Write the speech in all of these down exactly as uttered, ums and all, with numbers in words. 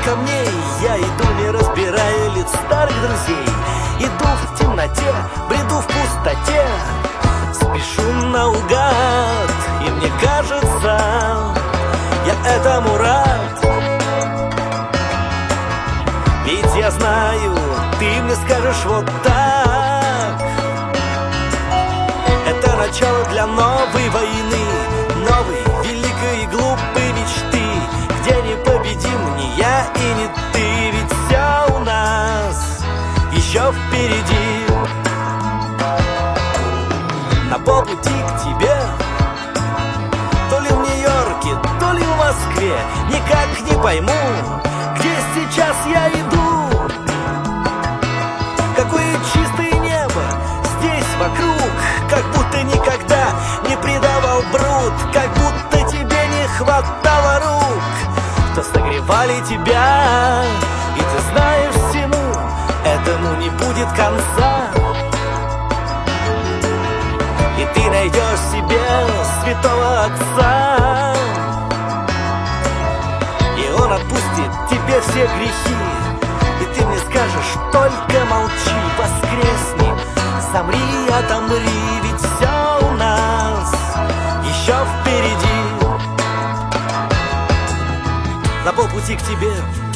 камней. Я иду, не разбирая лиц старых друзей. Иду в темноте, бреду в пустоте, спешу наугад, и мне кажется, я этому рад. Ведь я знаю, ты мне скажешь вот так: это начало для новой войны, новой, великой и глупой мечты, где не победим ни я и ни ты. Ведь все у нас еще впереди. На полпути к тебе, то ли в Нью-Йорке, то ли в Москве, никак не пойму, где сейчас я иду. Какое чистое небо здесь вокруг, как будто никогда не предавал бруд, как будто тебе не хватало рук, что согревали тебя. И ты знаешь, всему этому не будет конца. И ты найдешь себе святого отца, и он отпустит тебе все грехи. И ты мне скажешь: только молчи, воскресни, замри, отомри, ведь все у нас еще впереди. На полпути к тебе,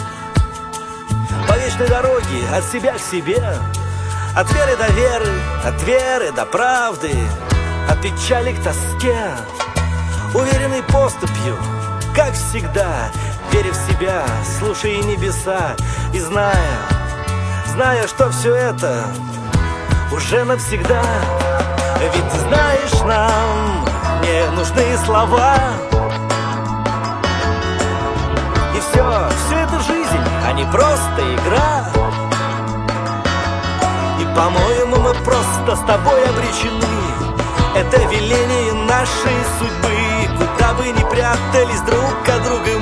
по вечной дороге от себя к себе, от веры до веры, от веры до правды, от печали к тоске, уверенной поступью, как всегда, веря в себя, слушая небеса и зная, зная, что все это уже навсегда. Ведь ты знаешь, нам не нужны слова. И все, все это жизнь, а не просто игра. И, по-моему, мы просто с тобой обречены. Это веление нашей судьбы. Куда бы ни прятались друг от друга